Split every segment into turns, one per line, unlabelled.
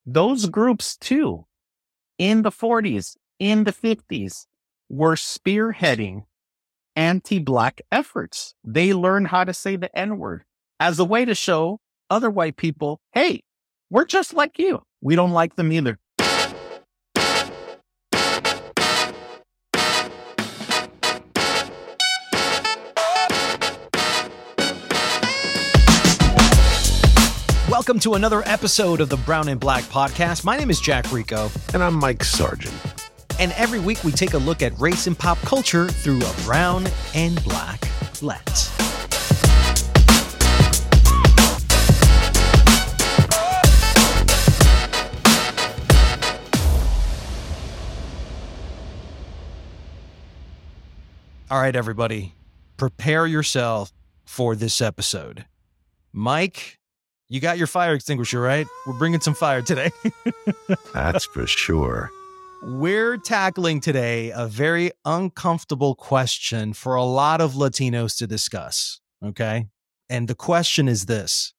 those groups too, in the 40s, in the 50s, were spearheading anti-Black efforts. They learned how to say the N-word as a way to show other white people, hey, we're just like you. We don't like them either.
Welcome to another episode of the Brown and Black Podcast. My name is Jack Rico.
And I'm Mike Sargent.
And every week we take a look at race and pop culture through a brown and black lens. All right, everybody, prepare yourself for this episode. Mike, you got your fire extinguisher, right? We're bringing some fire today.
That's for sure.
We're tackling today a very uncomfortable question for a lot of Latinos to discuss, okay? And the question is this: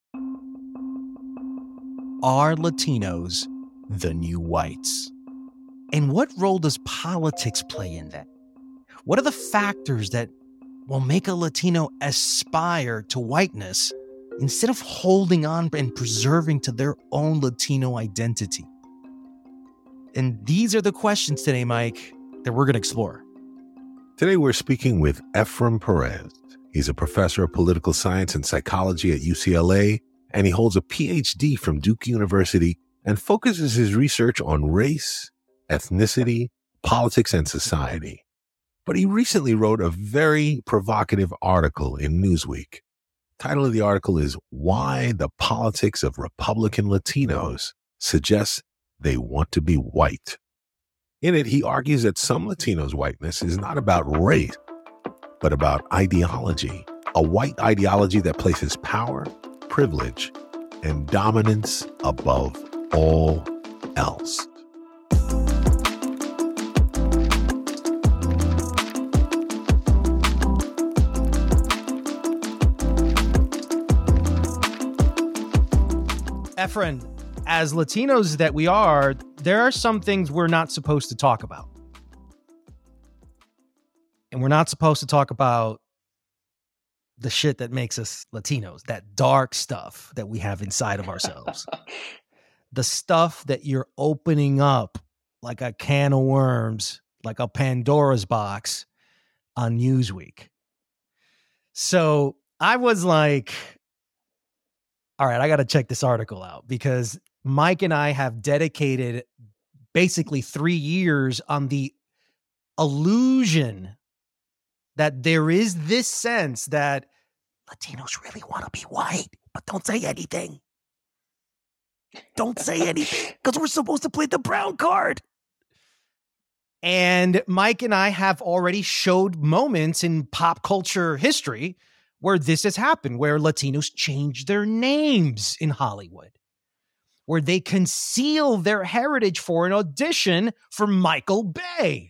are Latinos the new whites? And what role does politics play in that? What are the factors that will make a Latino aspire to whiteness instead of holding on and preserving to their own Latino identity? And these are the questions today, Mike, that we're going to explore.
Today, we're speaking with Efrain Perez. He's a professor of political science and psychology at UCLA, and he holds a PhD from Duke University and focuses his research on race, ethnicity, politics, and society. But he recently wrote a very provocative article in Newsweek. The title of the article is "Why the Politics of Republican Latinos Suggests They Want to Be White." In it, he argues that some Latinos' whiteness is not about race, but about ideology, a white ideology that places power, privilege, and dominance above all else.
Efrain, as Latinos that we are, there are some things we're not supposed to talk about. And we're not supposed to talk about the shit that makes us Latinos, that dark stuff that we have inside of ourselves. The stuff that you're opening up like a can of worms, like a Pandora's box on Newsweek. So I was like, all right, I got to check this article out, because Mike and I have dedicated basically 3 years on the illusion that there is this sense that Latinos really want to be white, but don't say anything. Don't say anything, because we're supposed to play the brown card. And Mike and I have already showed moments in pop culture history where this has happened, where Latinos change their names in Hollywood, where they conceal their heritage for an audition for Michael Bay.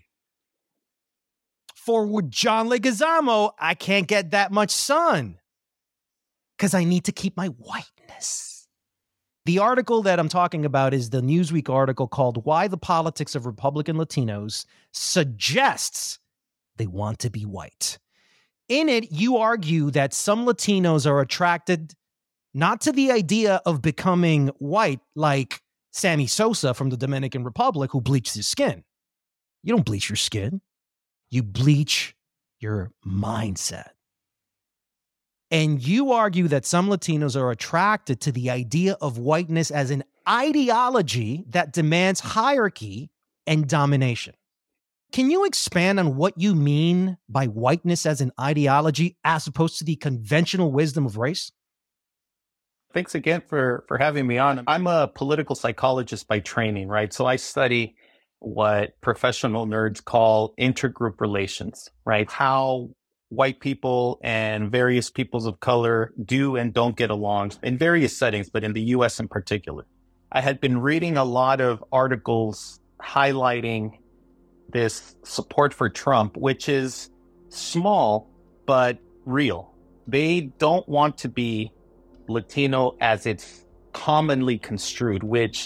For John Leguizamo, I can't get that much sun because I need to keep my whiteness. The article that I'm talking about is the Newsweek article called "Why the Politics of Republican Latinos Suggests They Want to Be White." In it, you argue that some Latinos are attracted not to the idea of becoming white, like Sammy Sosa from the Dominican Republic, who bleached his skin. You don't bleach your skin. You bleach your mindset. And you argue that some Latinos are attracted to the idea of whiteness as an ideology that demands hierarchy and domination. Can you expand on what you mean by whiteness as an ideology as opposed to the conventional wisdom of race?
Thanks again for having me on. I'm a political psychologist by training, right? So I study what professional nerds call intergroup relations, right? How white people and various peoples of color do and don't get along in various settings, but in the US in particular. I had been reading a lot of articles highlighting this support for Trump, which is small, but real. They don't want to be Latino as it's commonly construed, which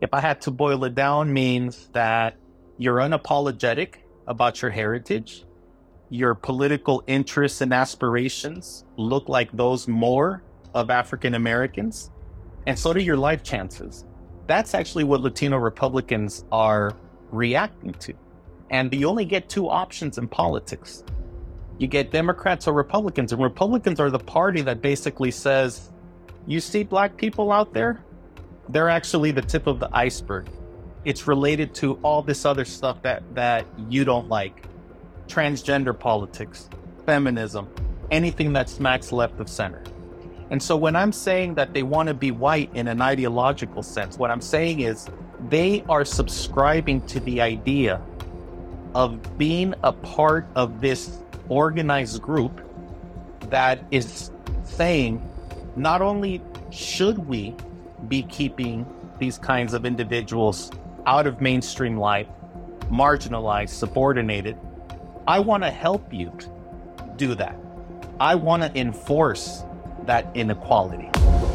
if I had to boil it down, means that you're unapologetic about your heritage. Your political interests and aspirations look like those more of African Americans, and so do your life chances. That's actually what Latino Republicans are reacting to. And you only get two options in politics. You get Democrats or Republicans, and Republicans are the party that basically says, you see Black people out there? They're actually the tip of the iceberg. It's related to all this other stuff that you don't like. Transgender politics, feminism, anything that smacks left of center. And so when I'm saying that they want to be white in an ideological sense, what I'm saying is they are subscribing to the idea of being a part of this organized group that is saying, not only should we be keeping these kinds of individuals out of mainstream life, marginalized, subordinated, I want to help you do that. I want to enforce that inequality.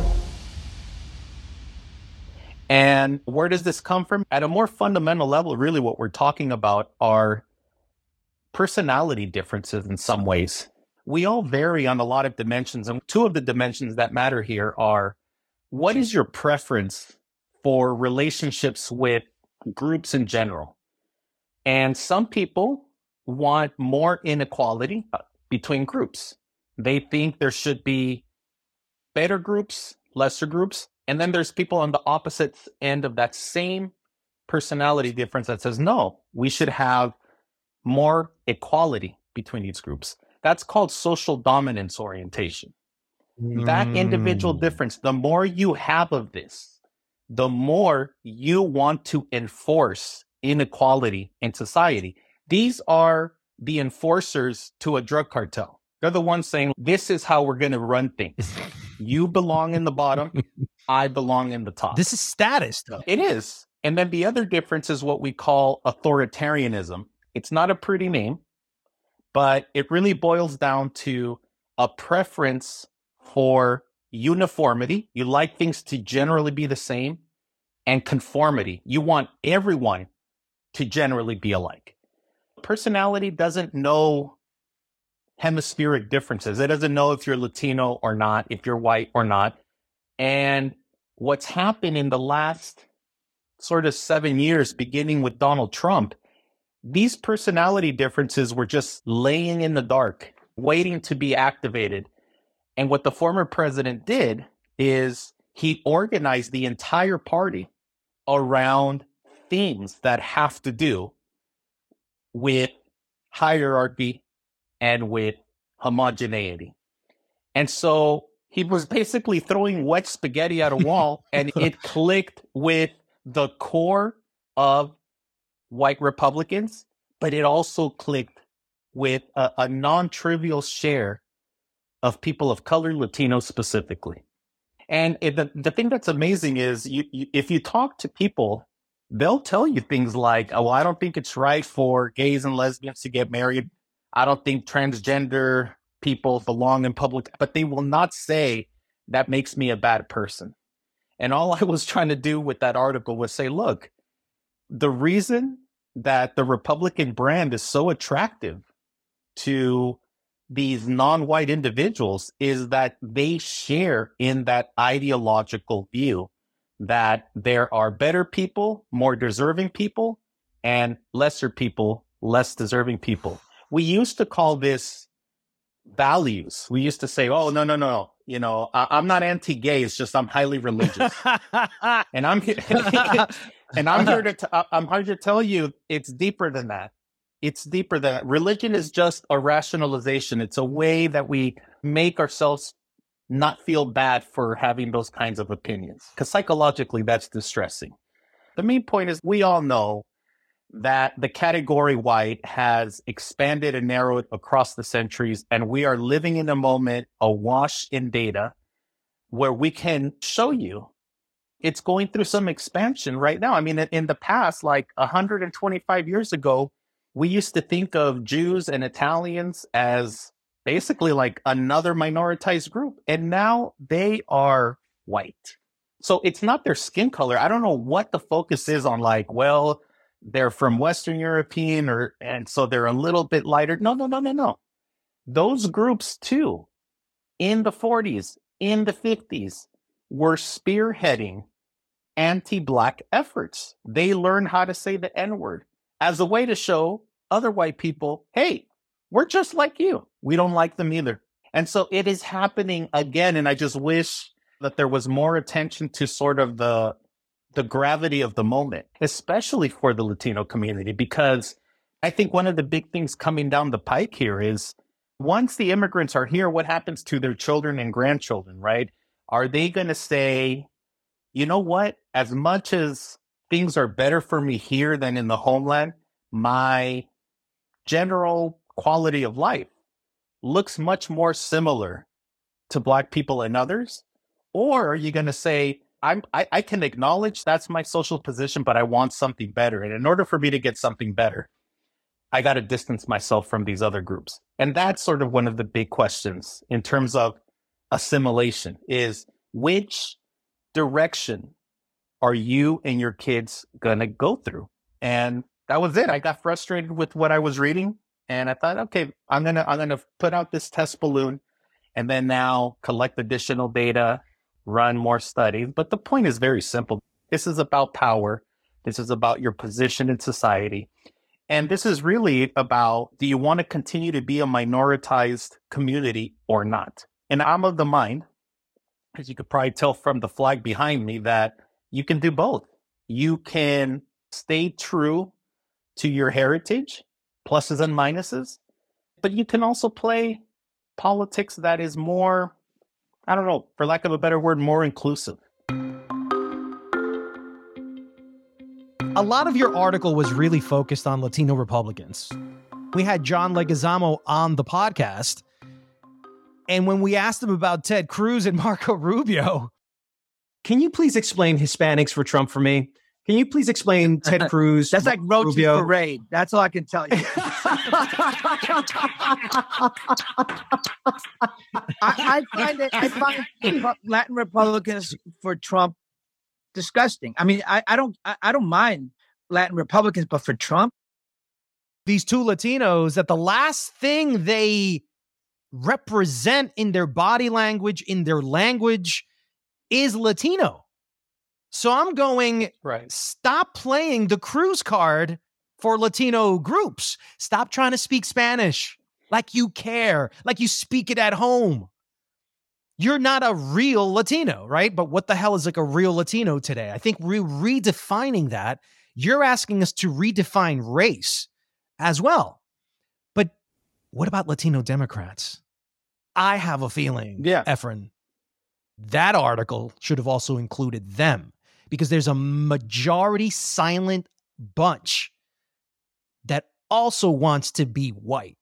And where does this come from? At a more fundamental level, really what we're talking about are personality differences in some ways. We all vary on a lot of dimensions, and two of the dimensions that matter here are, what is your preference for relationships with groups in general? And some people want more inequality between groups. They think there should be better groups, lesser groups. And then there's people on the opposite end of that same personality difference that says, no, we should have more equality between these groups. That's called social dominance orientation. That individual difference, the more you have of this, the more you want to enforce inequality in society. These are the enforcers to a drug cartel. They're the ones saying, this is how we're going to run things. You belong in the bottom. I belong in the top.
This is status, though.
It is. And then the other difference is what we call authoritarianism. It's not a pretty name, but it really boils down to a preference for uniformity. You like things to generally be the same, and conformity. You want everyone to generally be alike. Personality doesn't know hemispheric differences. It doesn't know if you're Latino or not, if you're white or not. And what's happened in the last sort of 7 years, beginning with Donald Trump, these personality differences were just laying in the dark, waiting to be activated. And what the former president did is he organized the entire party around themes that have to do with hierarchy and with homogeneity. And so he was basically throwing wet spaghetti at a wall, and it clicked with the core of white Republicans, but it also clicked with a non-trivial share of people of color, Latinos specifically. And the thing that's amazing is if you talk to people, they'll tell you things like, oh, I don't think it's right for gays and lesbians to get married. I don't think transgender people belong in public, but they will not say that makes me a bad person. And all I was trying to do with that article was say, look, the reason that the Republican brand is so attractive to these non-white individuals is that they share in that ideological view that there are better people, more deserving people, and lesser people, less deserving people. We used to call this values. We used to say, oh, no. You know, I'm not anti-gay. It's just I'm highly religious. And I'm here to tell you it's deeper than that. It's deeper than that. Religion is just a rationalization. It's a way that we make ourselves not feel bad for having those kinds of opinions, because psychologically that's distressing. The main point is we all know that the category white has expanded and narrowed across the centuries, and we are living in a moment awash in data where we can show you it's going through some expansion right now. I mean, in the past, like 125 years ago, we used to think of Jews and Italians as basically like another minoritized group, and now they are white. So it's not their skin color. I don't know what the focus is on, like, well, they're from Western European and so they're a little bit lighter. No, no, no, no, no. Those groups too, in the 40s, in the 50s, were spearheading anti-Black efforts. They learned how to say the N-word as a way to show other white people, hey, we're just like you. We don't like them either. And so it is happening again. And I just wish that there was more attention to sort of the gravity of the moment, especially for the Latino community, because I think one of the big things coming down the pike here is once the immigrants are here, what happens to their children and grandchildren, right? Are they going to say, you know what, as much as things are better for me here than in the homeland, my general quality of life looks much more similar to Black people and others? Or are you going to say, I can acknowledge that's my social position, but I want something better. And in order for me to get something better, I got to distance myself from these other groups. And that's sort of one of the big questions in terms of assimilation is which direction are you and your kids going to go through? And that was it. I got frustrated with what I was reading. And I thought, okay, I'm going to put out this test balloon and then now collect additional data, run more studies. But the point is very simple. This is about power. This is about your position in society. And this is really about, do you want to continue to be a minoritized community or not? And I'm of the mind, as you could probably tell from the flag behind me, that you can do both. You can stay true to your heritage, pluses and minuses, but you can also play politics that is more, I don't know, for lack of a better word, more inclusive.
A lot of your article was really focused on Latino Republicans. We had John Leguizamo on the podcast, and when we asked him about Ted Cruz and Marco Rubio, can you please explain Hispanics for Trump for me? Can you please explain Ted Cruz?
That's like Roach's
Rubio?
Parade. That's all I can tell you. I find Latin Republicans for Trump disgusting. I mean, I don't mind Latin Republicans, but for Trump,
these two Latinos, that the last thing they represent in their body language, in their language, is Latino. So I'm going,
right,
stop playing the Cruz card for Latino groups. Stop trying to speak Spanish like you care, like you speak it at home. You're not a real Latino, right? But what the hell is like a real Latino today? I think we're redefining that. You're asking us to redefine race as well. But what about Latino Democrats? I have a feeling, Efren, that article should have also included them, because there's a majority silent bunch that also wants to be white.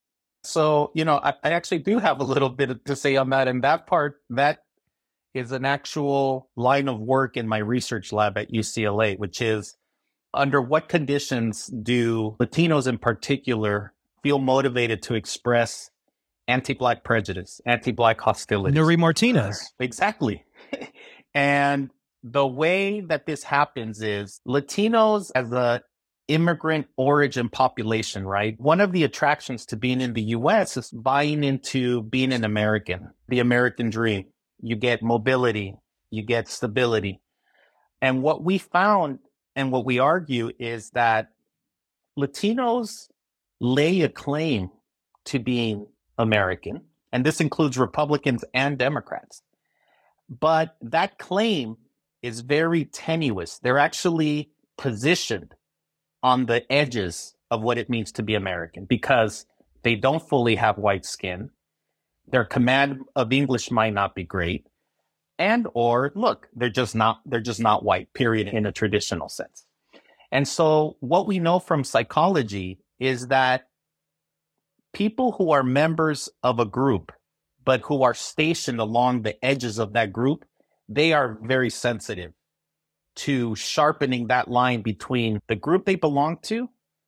So, I actually do have a little bit to say on that. And that part, that is an actual line of work in my research lab at UCLA, which is under what conditions do Latinos in particular feel motivated to express anti-Black prejudice, anti-Black hostility?
Nuri Martinez.
Exactly. And the way that this happens is Latinos as a immigrant origin population, right? One of the attractions to being in the US is buying into being an American, the American dream. You get mobility, you get stability. And what we found and what we argue is that Latinos lay a claim to being American, and this includes Republicans and Democrats. But that claim is very tenuous. They're actually positioned on the edges of what it means to be American because they don't fully have white skin. Their command of English might not be great. And or look, they're just not white, period, in a traditional sense. And so what we know from psychology is that people who are members of a group, but who are stationed along the edges of that group, they are very sensitive to sharpening that line between the group they belong to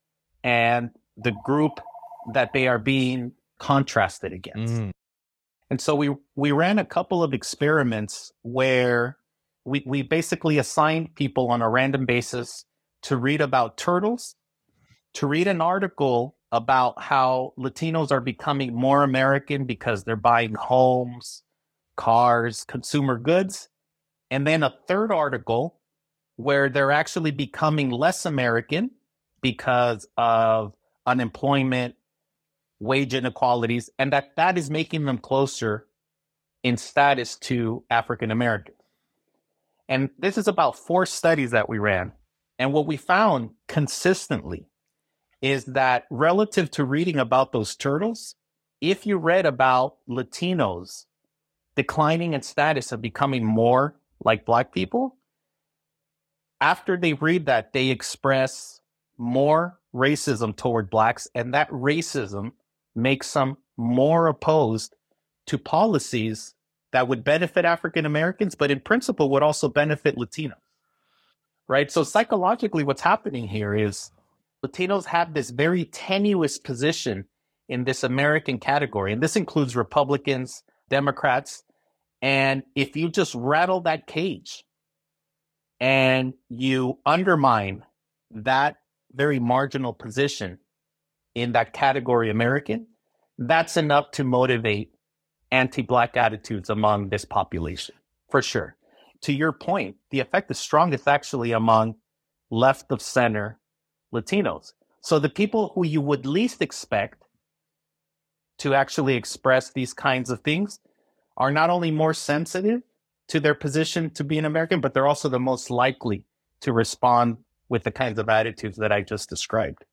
and the group that they are being contrasted against. And so we ran a couple of experiments where We basically assigned people on a random basis to read about turtles, to read an article about how Latinos are becoming more American because they're buying homes, cars, consumer goods, and then a third article where they're actually becoming less American because of unemployment, wage inequalities, and that is making them closer in status to African Americans. And this is about 4 studies that we ran. And what we found consistently is that relative to reading about those turtles, if you read about Latinos declining in status of becoming more like Black people, after they read that, they express more racism toward Blacks, and that racism makes them more opposed to policies that would benefit African Americans, but in principle would also benefit Latinos, right? So psychologically, what's happening here is Latinos have this very tenuous position in this American category, and this includes Republicans, Democrats, and if you just rattle that cage and you undermine that very marginal position in that category American, that's enough to motivate anti-Black attitudes among this population, for sure. To your point, the effect is strongest actually among left of center Latinos. So the people who you would least expect to actually express these kinds of things are not only more sensitive to their position to be an American, but they're also the most likely to respond with the kinds of attitudes that I just described.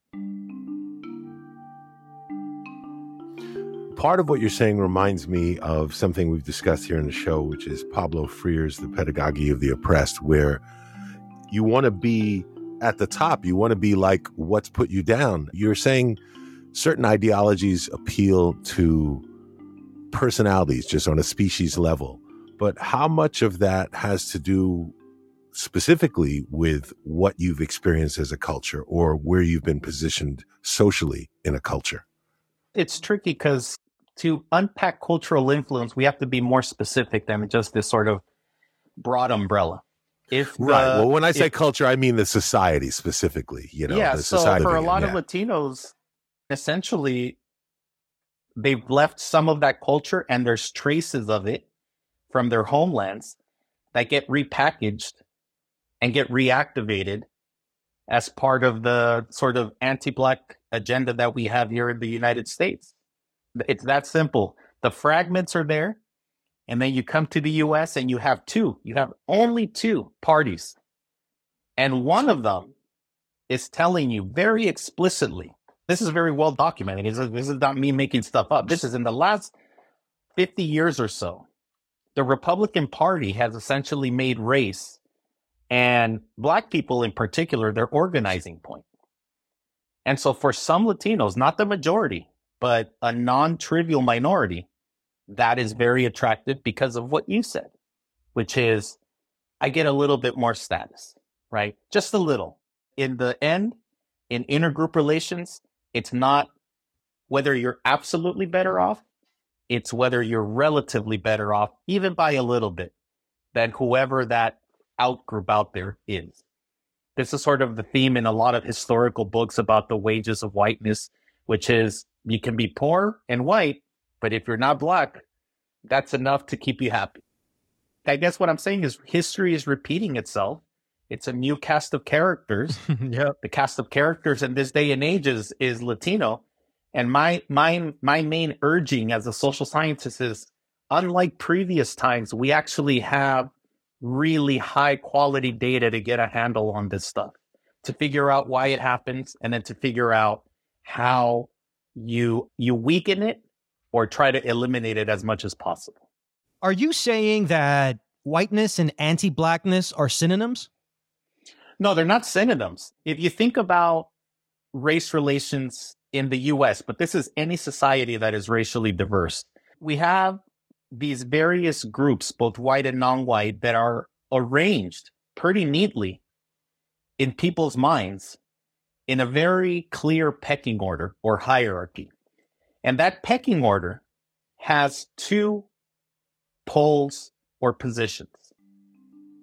Part of what you're saying reminds me of something we've discussed here in the show, which is Pablo Freire's The Pedagogy of the Oppressed, where you want to be at the top. You want to be like what's put you down. You're saying certain ideologies appeal to personalities just on a species level. But how much of that has to do specifically with what you've experienced as a culture or where you've been positioned socially in a culture?
It's tricky because to unpack cultural influence, we have to be more specific than just this sort of broad umbrella.
Right. Well, when I say culture, I mean the society specifically. You know,
yeah.
The
So
society
for a lot of Latinos, essentially, they've left some of that culture, and there's traces of it from their homelands that get repackaged and get reactivated as part of the sort of anti-Black agenda that we have here in the United States. It's that simple. The fragments are there, and then you come to the US and you have only 2 parties. And one of them is telling you very explicitly, this is very well documented. This is not me making stuff up. This is in the last 50 years or so. The Republican Party has essentially made race and Black people in particular their organizing point. And so for some Latinos, not the majority, but a non-trivial minority, that is very attractive because of what you said, which is I get a little bit more status, right? Just a little. In the end, in intergroup relations, it's not whether you're absolutely better off, it's whether you're relatively better off, even by a little bit, than whoever that outgroup out there is. This is sort of the theme in a lot of historical books about the wages of whiteness, which is you can be poor and white, but if you're not Black, that's enough to keep you happy. I guess what I'm saying is history is repeating itself. It's a new cast of characters.
Yep.
The cast of characters in this day and age is Latino. And my main urging as a social scientist is, unlike previous times, we actually have really high quality data to get a handle on this stuff, to figure out why it happens, and then to figure out how you weaken it or try to eliminate it as much as possible.
Are you saying that whiteness and anti-Blackness are synonyms?
No, they're not synonyms. If you think about race relations in the US, but this is any society that is racially diverse, we have these various groups, both white and non-white, that are arranged pretty neatly in people's minds in a very clear pecking order or hierarchy. And that pecking order has 2 poles or positions.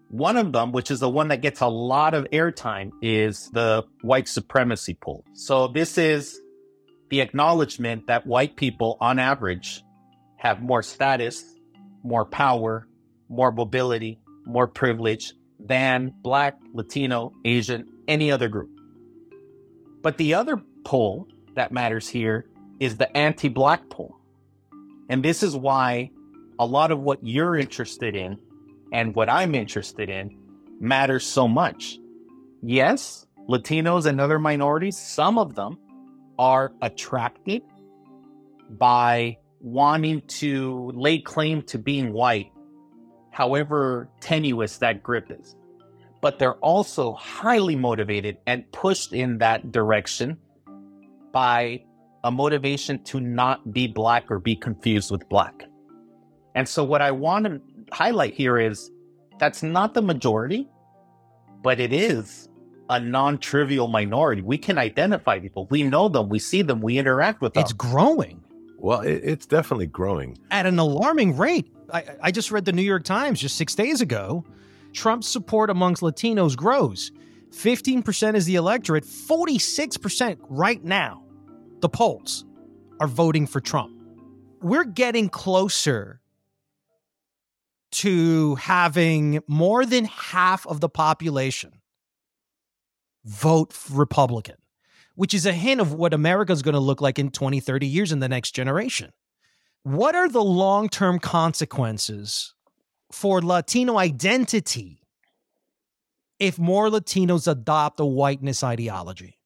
One of them, which is the one that gets a lot of airtime, is the white supremacy poll. So this is the acknowledgement that white people, on average, have more status, more power, more mobility, more privilege than Black, Latino, Asian, any other group. But the other poll that matters here is the anti-Black poll. And this is why a lot of what you're interested in and what I'm interested in matters so much. Yes, Latinos and other minorities, some of them are attracted by wanting to lay claim to being white, however tenuous that grip is. But they're also highly motivated and pushed in that direction by a motivation to not be Black or be confused with Black. And so what I want to highlight here is that's not the majority, but it is a non-trivial minority. We can identify people. We know them. We see them. We interact with them.
It's growing.
Well, it's definitely growing.
At an alarming rate. I just read the New York Times just 6 days ago. Trump's support amongst Latinos grows. 15% is the electorate. 46% right now, the polls, are voting for Trump. We're getting closer to having more than half of the population vote Republican, which is a hint of what America's going to look like in 20, 30 years in the next generation. What are the long-term consequences for Latino identity if more Latinos adopt a whiteness ideology?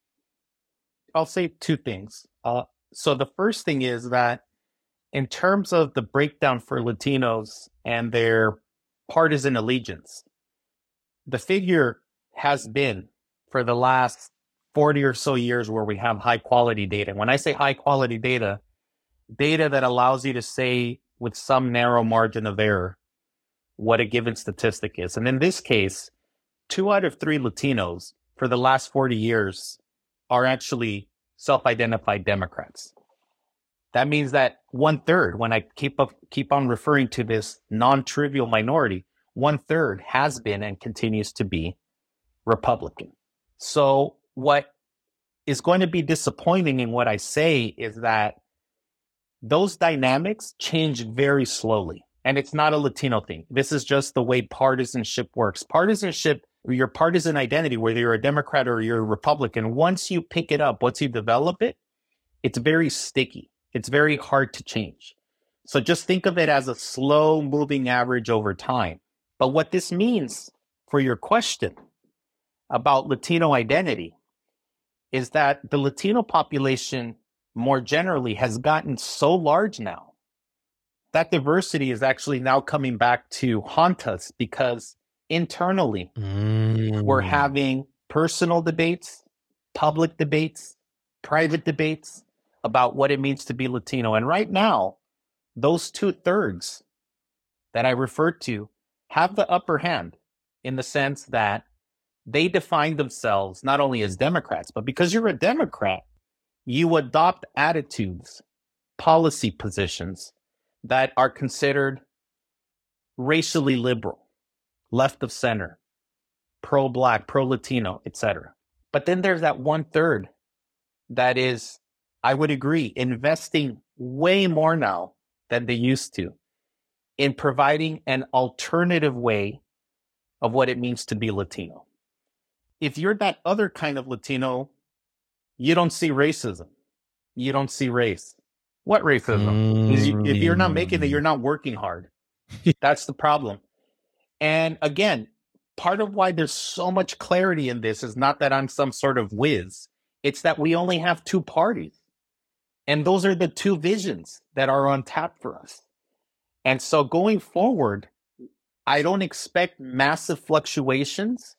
I'll say two things. So the first thing is that in terms of the breakdown for Latinos and their partisan allegiance, the figure has been for the last 40 or so years where we have high quality data. When I say high quality data, data that allows you to say with some narrow margin of error what a given statistic is. And in this case, 2 out of 3 Latinos for the last 40 years are actually self-identified Democrats. That means that 1/3, when I keep on referring to this non-trivial minority, 1/3 has been and continues to be Republican. So what is going to be disappointing in what I say is that those dynamics change very slowly. And it's not a Latino thing. This is just the way partisanship works. Partisanship, your partisan identity, whether you're a Democrat or you're a Republican, once you pick it up, once you develop it, it's very sticky. It's very hard to change. So just think of it as a slow moving average over time. But what this means for your question about Latino identity is that the Latino population more generally has gotten so large now that diversity is actually now coming back to haunt us because internally we're having personal debates, public debates, private debates about what it means to be Latino. And right now, those 2/3 that I referred to have the upper hand in the sense that they define themselves not only as Democrats, but because you're a Democrat, you adopt attitudes, policy positions that are considered racially liberal, left of center, pro-Black, pro-Latino, etc. But then there's that 1/3 that is, I would agree, investing way more now than they used to in providing an alternative way of what it means to be Latino. If you're that other kind of Latino, you don't see racism. You don't see race. What racism? If you're not making it, you're not working hard. That's the problem. And again, part of why there's so much clarity in this is not that I'm some sort of whiz. It's that we only have 2 parties. And those are the 2 visions that are on tap for us. And so going forward, I don't expect massive fluctuations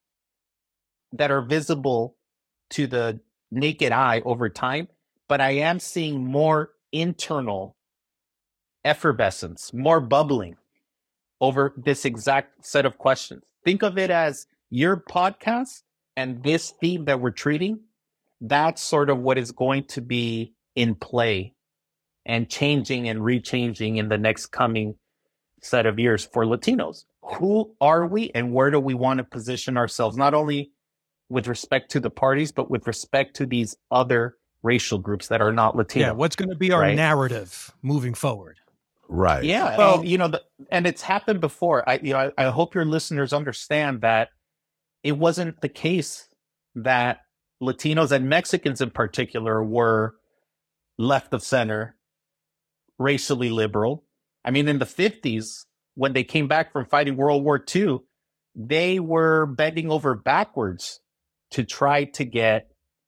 that are visible to the naked eye over time, but I am seeing more internal effervescence, more bubbling over this exact set of questions. Think of it as your podcast and this theme that we're treating. That's sort of what is going to be in play and changing and rechanging in the next coming set of years for Latinos. who are we and where do we want to position ourselves, not only with respect to the parties, but with respect to these other racial groups that are not Latino.
Yeah, what's going to be our narrative moving forward?
Right.
Yeah.
Well,
and, and it's happened before. I hope your listeners understand that it wasn't the case that Latinos and Mexicans in particular were left of center, racially liberal. I mean, in the 50s, when they came back from fighting World War II, they were bending over backwards to try to get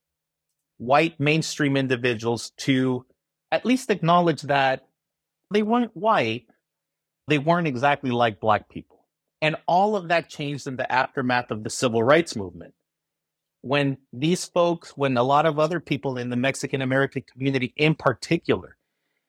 white mainstream individuals to at least acknowledge that they weren't white. They weren't exactly like Black people. And all of that changed in the aftermath of the civil rights movement. When these folks, when a lot of other people in the Mexican American community in particular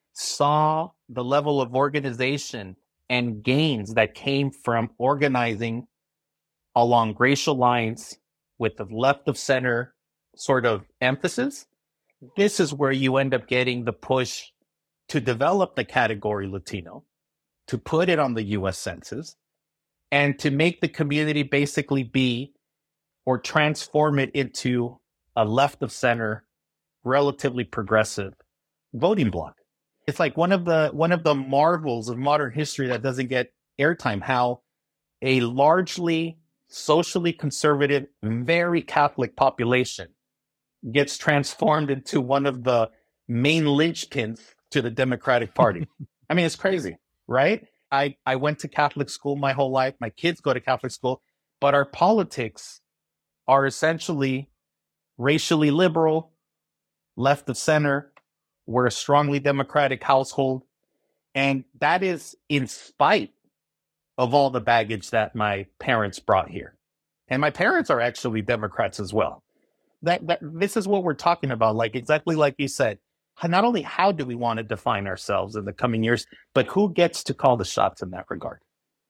saw the level of organization and gains that came from organizing along racial lines with the left of center sort of emphasis, this is where you end up getting the push to develop the category Latino, to put it on the US Census, and to make the community basically be or transform it into a left of center, relatively progressive voting bloc. It's like one of the marvels of modern history that doesn't get airtime, how a largely socially conservative, very Catholic population gets transformed into one of the main linchpins to the Democratic Party. I mean, it's crazy, right? I went to Catholic school my whole life. My kids go to Catholic school, but our politics are essentially racially liberal, left of center. We're a strongly Democratic household. And that is in spite of all the baggage that my parents brought here. And my parents are actually Democrats as well. This is what we're talking about, like exactly like you said. Not only how do we want to define ourselves in the coming years, but who gets to call the shots in that regard?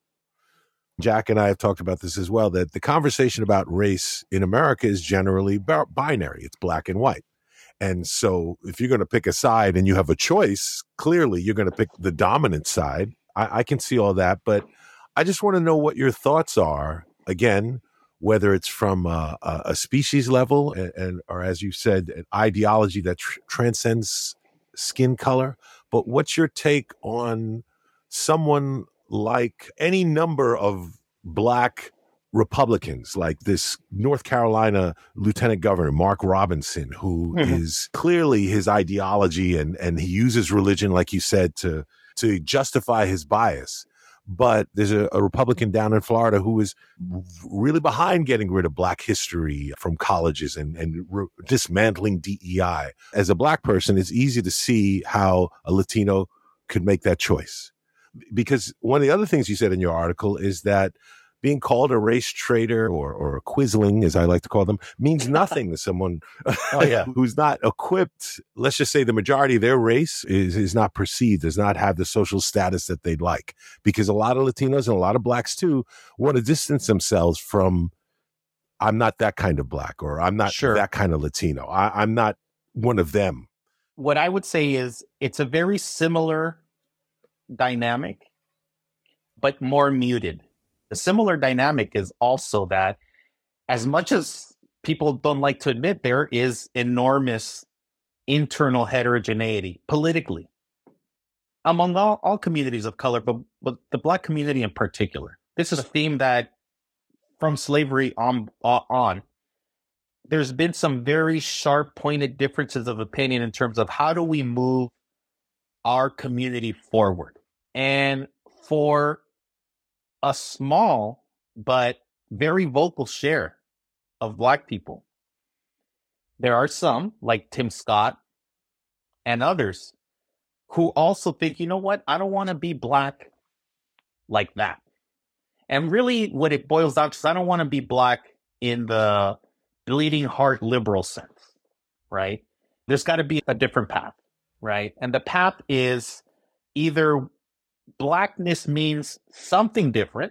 Jack and I have talked about this as well, that the conversation about race in America is generally binary. It's black and white. And so if you're going to pick a side and you have a choice, clearly you're going to pick the dominant side. I can see all that, but I just want to know what your thoughts are, again, whether it's from a species level and or as you said, an ideology that transcends skin color. But what's your take on someone like any number of Black Republicans, like this North Carolina Lieutenant Governor, Mark Robinson, who is clearly his ideology and he uses religion, like you said, to justify his bias. But there's a Republican down in Florida who is really behind getting rid of Black history from colleges and dismantling DEI. As a Black person, it's easy to see how a Latino could make that choice. Because one of the other things you said in your article is that being called a race traitor or a quisling, as I like to call them, means nothing to someone who's not equipped. Let's just say the majority of their race is not perceived, does not have the social status that they'd like. Because a lot of Latinos and a lot of Blacks too want to distance themselves from, I'm not that kind of Black, or I'm not that kind of Latino. I'm not one of them.
What I would say is it's a very similar dynamic, but more muted. The similar dynamic is also that as much as people don't like to admit, there is enormous internal heterogeneity politically among all communities of color, but the Black community in particular. This is a theme that from slavery on, there's been some very sharp pointed differences of opinion in terms of how do we move our community forward. And for a small but very vocal share of Black people, there are some like Tim Scott and others who also think, you know what, I don't want to be Black like that. And really what it boils down to is I don't want to be Black in the bleeding heart liberal sense, right? There's got to be a different path, right? And the path is either Blackness means something different,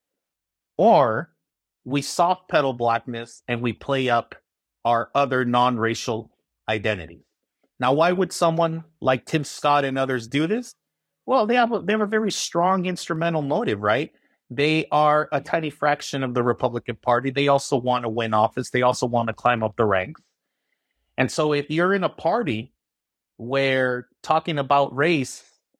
or we soft pedal Blackness and we play up our other non-racial identities. Now, why would someone like Tim Scott and others do this? Well, they have a very strong instrumental motive, right? They are a tiny fraction of the Republican Party. They also want to win office. They also want to climb up the ranks. And so if you're in a party where talking about race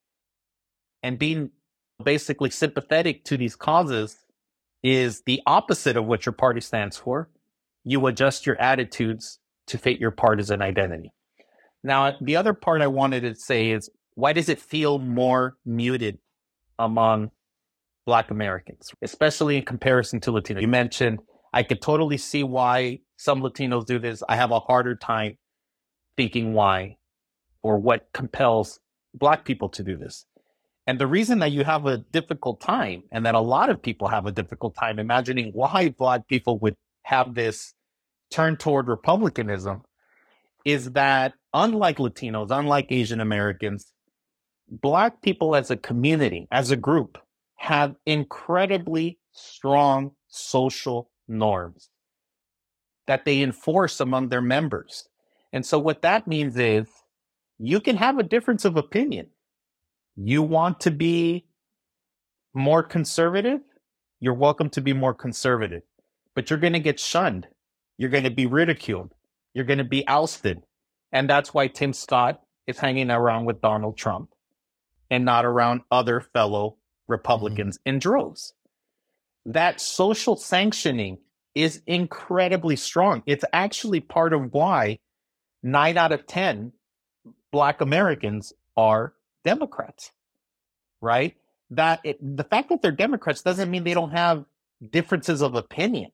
and being basically sympathetic to these causes is the opposite of what your party stands for, you adjust your attitudes to fit your partisan identity. Now, the other part I wanted to say is, why does it feel more muted among Black Americans, especially in comparison to Latino? You mentioned, I could totally see why some Latinos do this. I have a harder time thinking why or what compels Black people to do this. And the reason that you have a difficult time, and that a lot of people have a difficult time imagining why Black people would have this turn toward Republicanism, is that unlike Latinos, unlike Asian Americans, Black people as a community, as a group, have incredibly strong social norms that they enforce among their members. And so what that means is you can have a difference of opinion. You want to be more conservative? You're welcome to be more conservative, but you're going to get shunned. You're going to be ridiculed. You're going to be ousted. And that's why Tim Scott is hanging around with Donald Trump and not around other fellow Republicans in droves. That social sanctioning is incredibly strong. It's actually part of why 9 out of 10 Black Americans are Democrats, right? The fact that they're Democrats doesn't mean they don't have differences of opinion.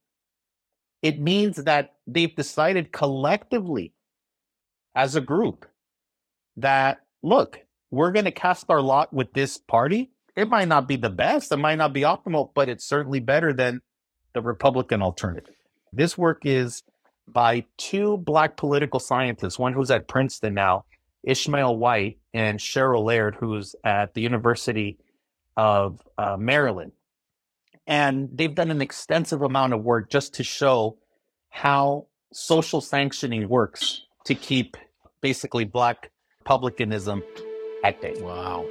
It means that they've decided collectively as a group that, look, we're going to cast our lot with this party. It might not be the best, it might not be optimal, but it's certainly better than the Republican alternative. This work is by 2 Black political scientists, one who's at Princeton now, Ishmael White, and Cheryl Laird, who's at the University of Maryland. And they've done an extensive amount of work just to show how social sanctioning works to keep basically Black Republicanism at bay.
Wow.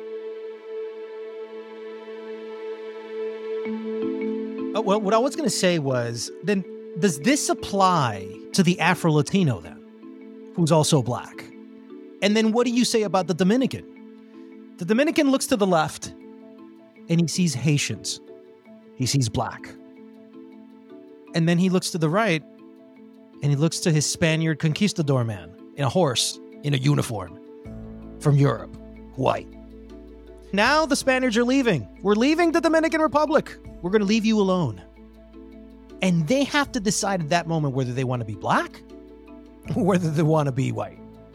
Well, what I was going to say was, then does this apply to the Afro-Latino then, who's also Black? And then what do you say about the Dominican? The Dominican looks to the left and he sees Haitians. He sees Black. And then he looks to the right and he looks to his Spaniard conquistador man in a horse, in a uniform, from Europe, white. Now the Spaniards are leaving. We're leaving the Dominican Republic. We're going to leave you alone. And they have to decide at that moment whether they want to be Black or whether they want to be white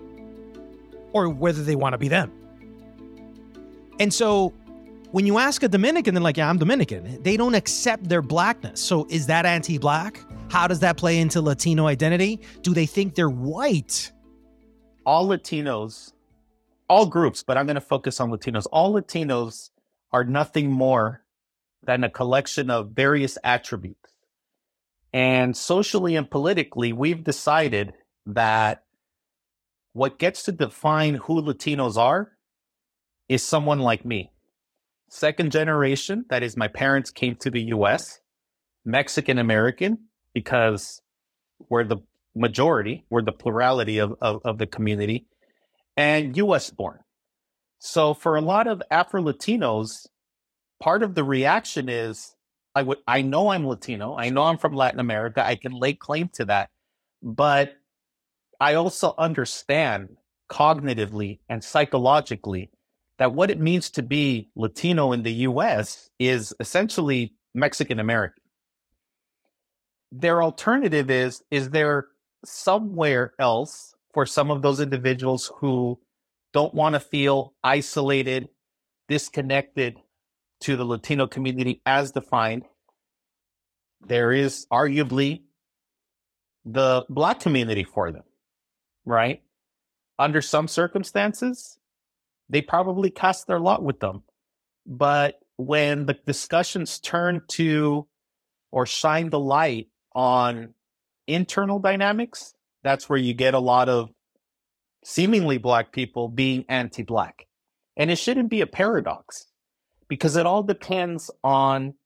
or whether they want to be them. And so when you ask a Dominican, they're like, yeah, I'm Dominican. They don't accept their Blackness. So is that anti-Black? How does that play into Latino identity? Do they think they're white?
All Latinos, all groups, but I'm going to focus on Latinos. All Latinos are nothing more than a collection of various attributes. And socially and politically, we've decided that what gets to define who Latinos are is someone like me. Second generation, that is, my parents came to the US, Mexican American, because we're the majority, we're the plurality of the community, and US born. So for a lot of Afro-Latinos, part of the reaction is, I know I'm Latino, I know I'm from Latin America, I can lay claim to that, but I also understand cognitively and psychologically that what it means to be Latino in the US is essentially Mexican American. Their alternative is there somewhere else for some of those individuals who don't want to feel isolated, disconnected to the Latino community as defined? There is arguably the Black community for them, right? Under some circumstances, they probably cast their lot with them. But when the discussions turn to or shine the light on internal dynamics, that's where you get a lot of seemingly Black people being anti-Black. And it shouldn't be a paradox, because it all depends on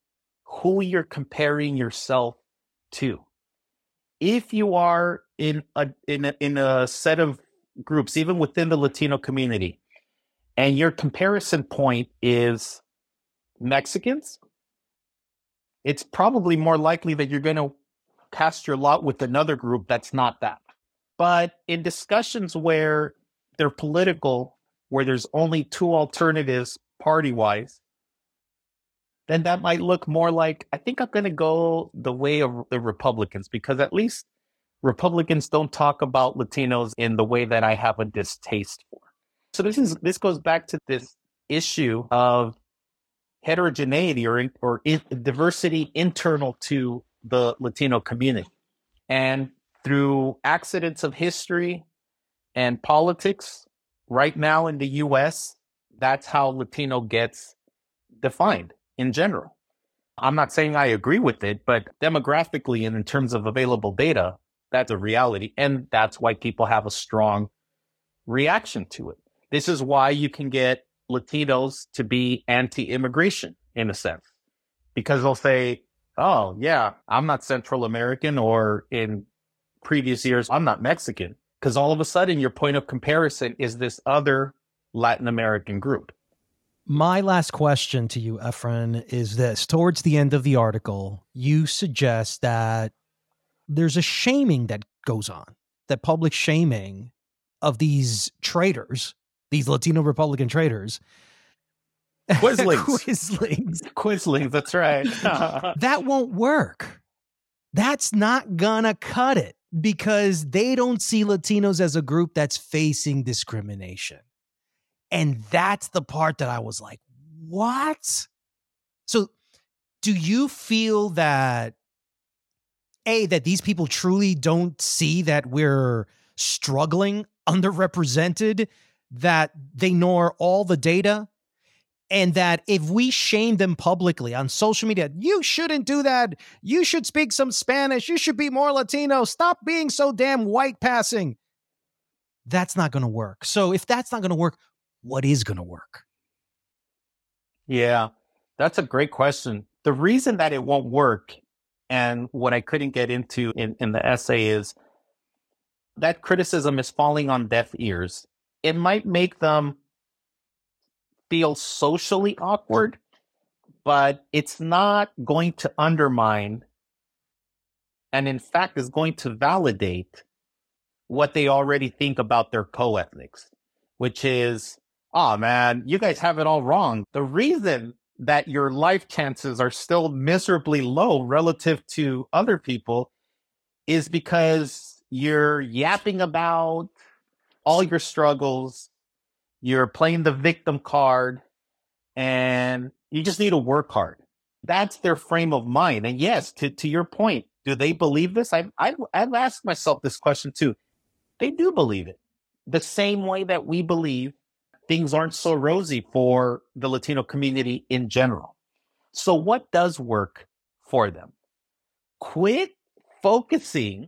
who you're comparing yourself to. If you are in a set of groups, even within the Latino community, and your comparison point is Mexicans, it's probably more likely that you're going to cast your lot with another group that's not that. But in discussions where they're political, where there's only two alternatives party-wise, then that might look more like, I think I'm going to go the way of the Republicans, because at least Republicans don't talk about Latinos in the way that I have a distaste for. So this goes back to this issue of heterogeneity or diversity internal to the Latino community. And through accidents of history and politics, right now in the US, that's how Latino gets defined in general. I'm not saying I agree with it, but demographically and in terms of available data, that's a reality. And that's why people have a strong reaction to it. This is why you can get Latinos to be anti-immigration in a sense, because they'll say, oh, yeah, I'm not Central American, or in previous years, I'm not Mexican, because all of a sudden your point of comparison is this other Latin American group.
My last question to you, Efren, is this. Towards the end of the article, you suggest that there's a shaming that goes on, that public shaming of these traitors, these Latino Republican traitors.
Quislings.
Quislings, that's right.
That won't work. That's not gonna cut it, because they don't see Latinos as a group that's facing discrimination. And that's the part that I was like, what? So do you feel that, that these people truly don't see that we're struggling, underrepresented, that they ignore all the data, and that if we shame them publicly on social media, you shouldn't do that, you should speak some Spanish, you should be more Latino, stop being so damn white passing, that's not going to work. So if that's not going to work, what is going to work?
Yeah, that's a great question. The reason that it won't work, and what I couldn't get into in the essay, is that criticism is falling on deaf ears. It might make them feel socially awkward, but it's not going to undermine, and in fact is going to validate what they already think about their co-ethnics, which is, oh man, you guys have it all wrong. The reason that your life chances are still miserably low relative to other people is because you're yapping about all your struggles, you're playing the victim card, and you just need to work hard. That's their frame of mind. And yes, to your point, do they believe this? I've asked myself this question too. They do believe it. The same way that we believe things aren't so rosy for the Latino community in general. So what does work for them? Quit focusing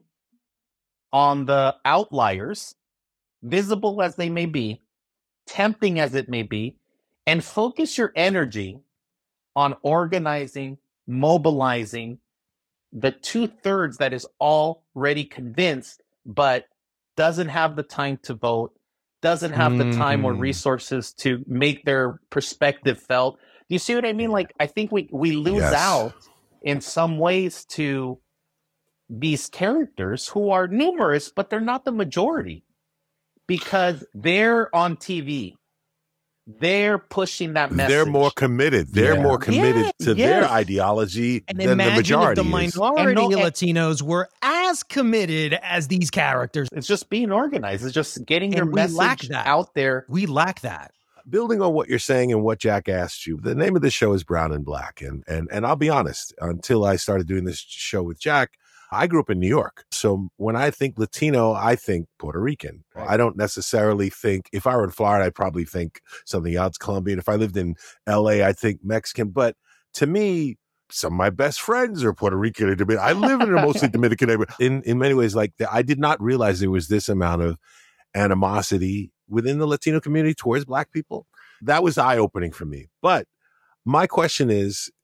on the outliers, visible as they may be, tempting as it may be, and focus your energy on organizing, mobilizing the 2/3 that is already convinced, but doesn't have the time to vote, doesn't have the time or resources to make their perspective felt. Do you see what I mean? Like, I think we lose out in some ways to these characters who are numerous, but they're not the majority, because they're on TV. They're pushing that message.
They're more committed. They're more committed to their ideology
and
than the majority
if the minority Latinos were as committed as these characters.
It's just being organized. It's just getting your message out there.
We lack that.
Building on what you're saying and what Jack asked you, the name of the show is Brown and Black. And I'll be honest, until I started doing this show with Jack, I grew up in New York. So when I think Latino, I think Puerto Rican. Right. I don't necessarily think, if I were in Florida, I'd probably think something else, Colombian. If I lived in LA, I'd think Mexican. But to me, some of my best friends are Puerto Rican and Dominican. I live in a mostly Dominican neighborhood. In many ways, like I did not realize there was this amount of animosity within the Latino community towards Black people. That was eye-opening for me. But my question is,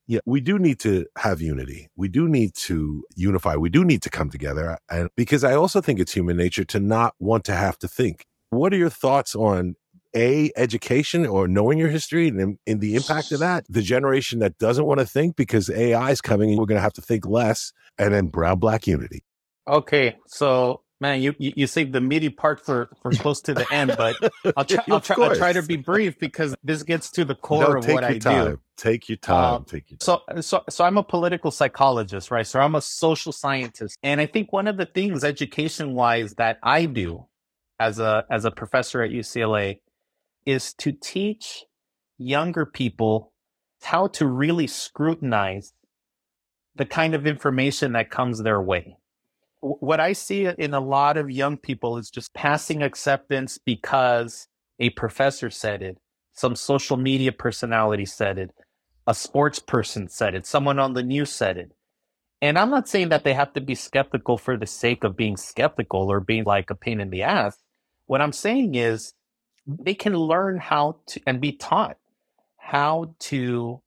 Yeah, we do need to have unity. We do need to unify. We do need to come together. And because I also think it's human nature to not want to have to think. What are your thoughts on education or knowing your history and the impact of that? The generation that doesn't want to think because AI is coming and we're going to have to think less, and then brown-black unity.
Okay, so man, you saved the meaty part for close to the end, but I'll try to be brief because this gets to the core of what I do.
Take your time.
So I'm a political psychologist, right? So I'm a social scientist, and I think one of the things education-wise that I do as a professor at UCLA is to teach younger people how to really scrutinize the kind of information that comes their way. What I see in a lot of young people is just passing acceptance because a professor said it, some social media personality said it, a sports person said it, someone on the news said it. And I'm not saying that they have to be skeptical for the sake of being skeptical or being like a pain in the ass. What I'm saying is they can learn how to and be taught how to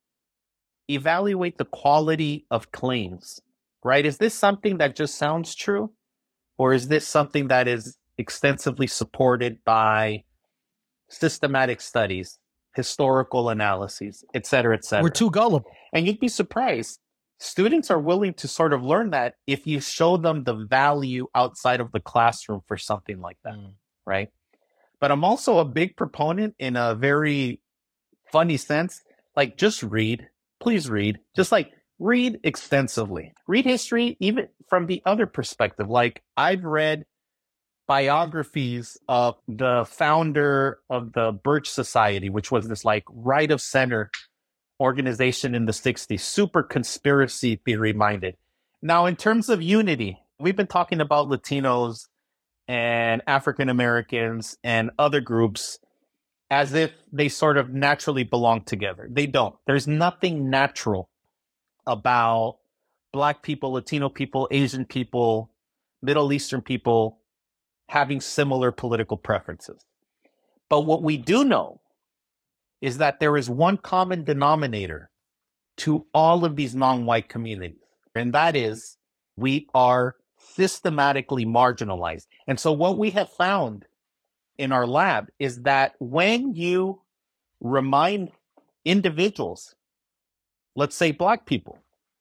evaluate the quality of claims. Right? Is this something that just sounds true? Or is this something that is extensively supported by systematic studies, historical analyses, et cetera, et cetera?
We're too gullible.
And you'd be surprised. Students are willing to sort of learn that if you show them the value outside of the classroom for something like that, right? But I'm also a big proponent in a very funny sense, like just read, please read, just like read extensively. Read history, even from the other perspective. Like I've read biographies of the founder of the Birch Society, which was this like right of center organization in the 60s, super conspiracy theory minded. Now, in terms of unity, we've been talking about Latinos and African Americans and other groups as if they sort of naturally belong together. They don't. There's nothing natural about Black people, Latino people, Asian people, Middle Eastern people having similar political preferences. But what we do know is that there is one common denominator to all of these non-white communities, and that is we are systematically marginalized. And so what we have found in our lab is that when you remind individuals, let's say Black people,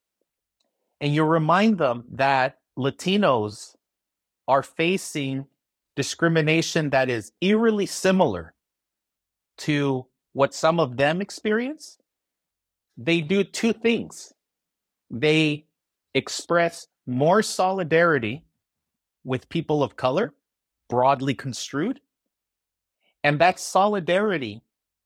and you remind them that Latinos are facing discrimination that is eerily similar to what some of them experience, they do two things. They express more solidarity with people of color, broadly construed, and that solidarity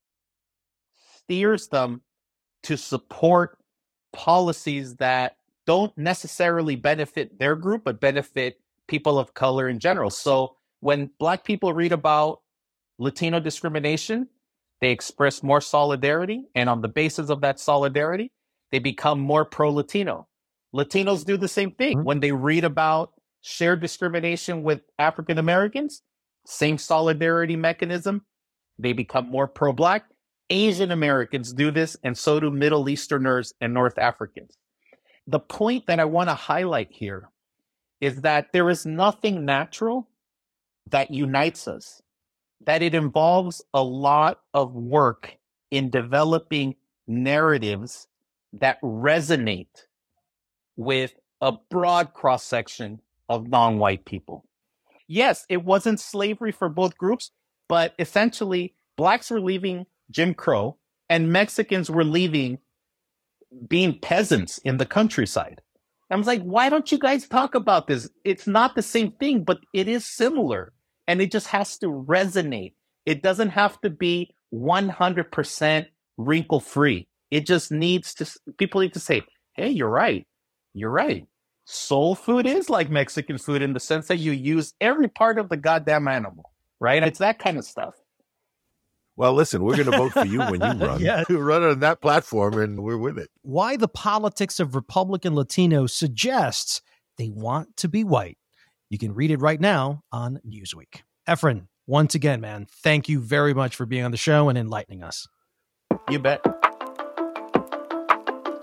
steers them to support policies that don't necessarily benefit their group, but benefit people of color in general. So when Black people read about Latino discrimination, they express more solidarity. And on the basis of that solidarity, they become more pro-Latino. Latinos do the same thing. When they read about shared discrimination with African Americans, same solidarity mechanism, they become more pro-Black. Asian Americans do this, and so do Middle Easterners and North Africans. The point that I want to highlight here is that there is nothing natural that unites us, that it involves a lot of work in developing narratives that resonate with a broad cross-section of non-white people. Yes, it wasn't slavery for both groups, but essentially Blacks were leaving Jim Crow and Mexicans were leaving being peasants in the countryside. I was like, why don't you guys talk about this? It's not the same thing, but it is similar. And it just has to resonate. It doesn't have to be 100% wrinkle free. It just needs to, people need to say, hey, you're right. You're right. Soul food is like Mexican food in the sense that you use every part of the goddamn animal, right? It's that kind of stuff.
Well, listen, we're going to vote for you when you run.
Yeah.
You run on that platform and we're with it.
Why the politics of Republican Latinos suggests they want to be white. You can read it right now on Newsweek. Efren, once again, man, thank you very much for being on the show and enlightening us.
You bet.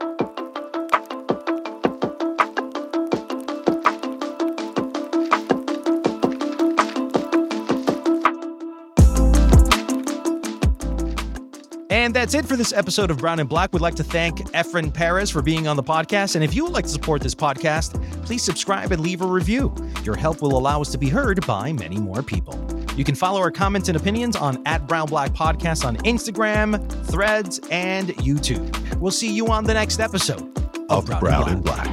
And that's it for this episode of Brown and Black. We'd like to thank Efren Perez for being on the podcast. And if you would like to support this podcast, please subscribe and leave a review. Your help will allow us to be heard by many more people. You can follow our comments and opinions on @BrownBlack Podcast on Instagram, Threads, and YouTube. We'll see you on the next episode
of Brown and Black.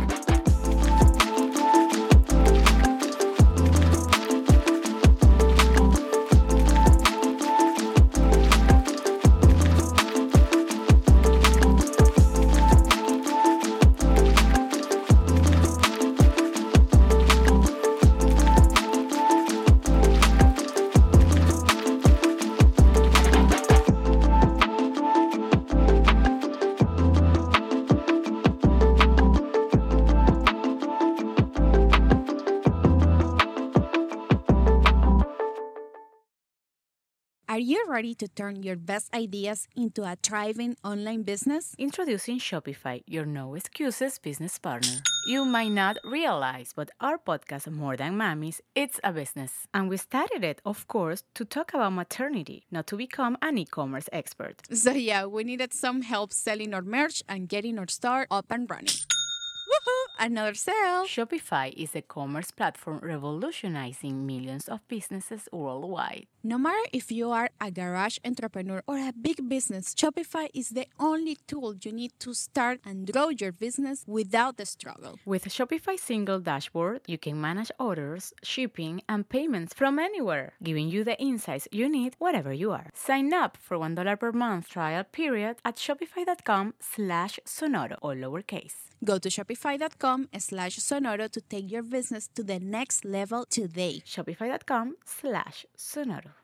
Are you ready to turn your best ideas into a thriving online business?
Introducing Shopify, your no excuses business partner. You might not realize, but our podcast, More Than Mommies, it's a business. And we started it, of course, to talk about maternity, not to become an e-commerce expert.
So yeah, we needed some help selling our merch and getting our store up and running. Woohoo! Another sale!
Shopify is a commerce platform revolutionizing millions of businesses worldwide.
No matter if you are a garage entrepreneur or a big business, Shopify is the only tool you need to start and grow your business without the struggle.
With Shopify's single dashboard, you can manage orders, shipping, and payments from anywhere, giving you the insights you need wherever you are. Sign up for $1 per month trial period at shopify.com/sonoro, all lowercase.
Go to shopify.com/sonoro to take your business to the next level today.
Shopify.com/sonoro.